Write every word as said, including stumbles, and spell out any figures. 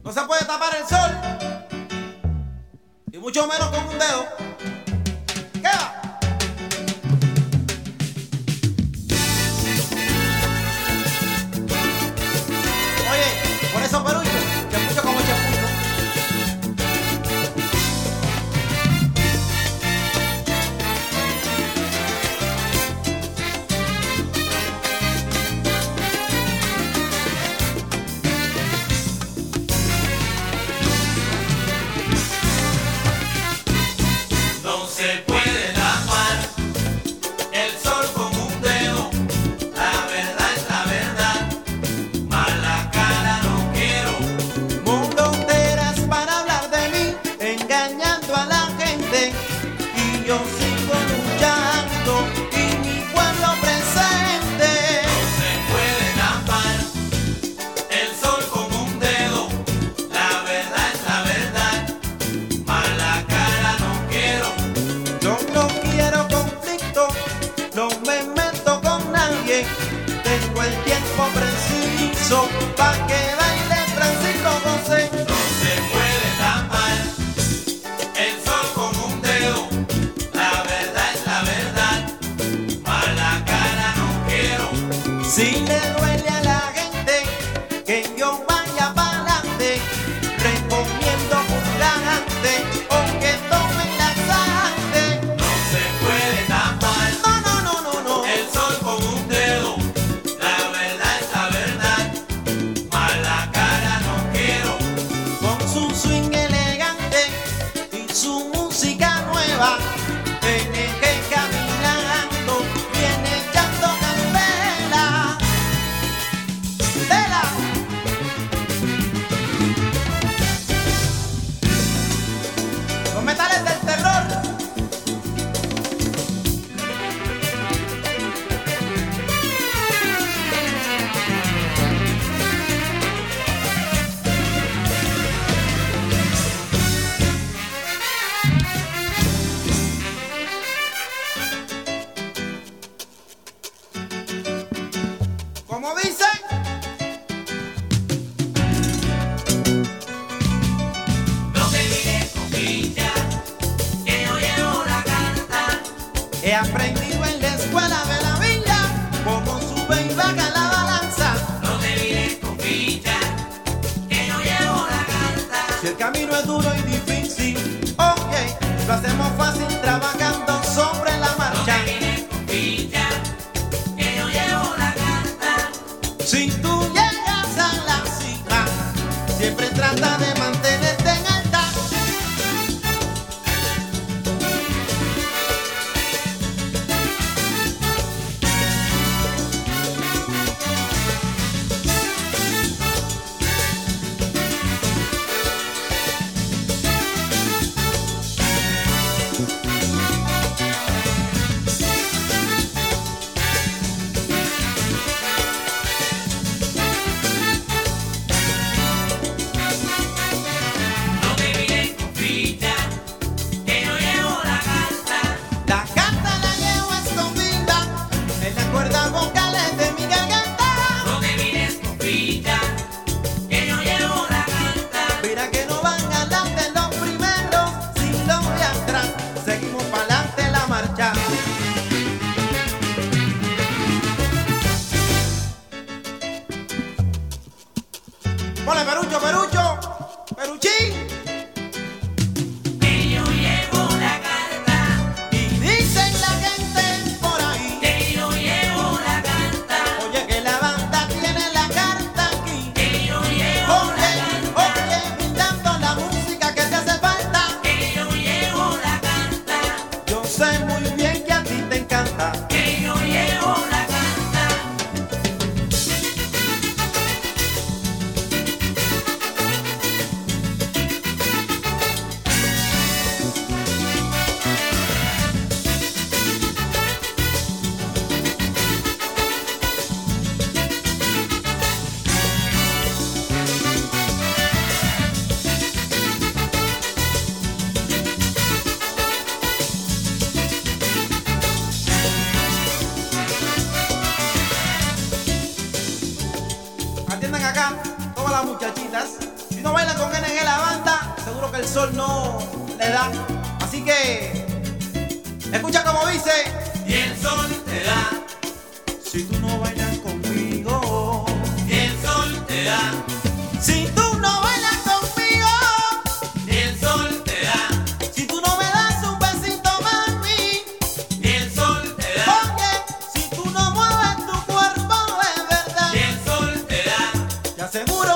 No se puede tapar el sol, y mucho menos con un dedo. ¿Qué va? Oye, por eso Perucho, te escucho como chapucho. No se puede tapar el sol con un dedo, la verdad es la verdad, mala cara no quiero. Mondonderas para hablar de mí, engañando a la gente, y yo sigo luchando y mi pueblo presente. No se puede tapar el sol con un dedo, la verdad es la verdad, mala cara no quiero. Yo no quiero conflicto, no me meto con nadie, tengo el tiempo preciso pa' que baile Francisco José. No se puede tapar el sol con un dedo, la verdad es la verdad, mala cara no quiero. Si le duele a la gente que yo vaya pa'lante, recomiendo purgante o que tomen laxante. No se puede tapar No, no, no, no, no. el sol con un dedo, la verdad es la verdad, mala cara no quiero. Con su swing elegante y su música nueva, viene que caminando, viene echando candela. ¡Tela! Los metales del terror. Como dice, No te mires con ficha, que yo llevo la carta. he aprendido en la escuela de la villa cómo sube y baja la balanza. No te mires con ficha, que yo llevo la carta. Si el camino es duro y difícil, ok, lo hacemos fácil trabajando sobre la No marcha. te mires con ficha, que yo llevo la carta. Si tú llegas a la cima, siempre trata de mantenerte en alta. No te mires con ficha, que yo llevo la carta. La carta la llevo escondida en las cuerdas vocales de mi garganta. No te mires con ficha, que yo llevo la carta. Mira que no van adelante los primeros, si los de atrás seguimos para adelante la marcha. Ponle Perucho, Perucho, Peruchín. Que yo llevo la carta, Y dicen la gente por ahí, que yo llevo la carta, oye que la banda tiene la carta aquí. que yo llevo Oye, la carta, oye, brindando la música que te hace falta. que yo llevo la carta, Yo sé muy bien que a ti te encanta. que yo llevo la carta. Atiendan acá todas las muchachitas. no bailan con N G la banda, seguro que el sol no le da. Así que escucha como dice. Y el sol te da. Si tú no bailas conmigo. Y el sol te da. Si tú no bailas conmigo. Y el sol te da. Si tú no me das un besito, mami. Y el sol te da. Oye, si tú no mueves tu cuerpo de verdad. Y el sol te da. Te aseguro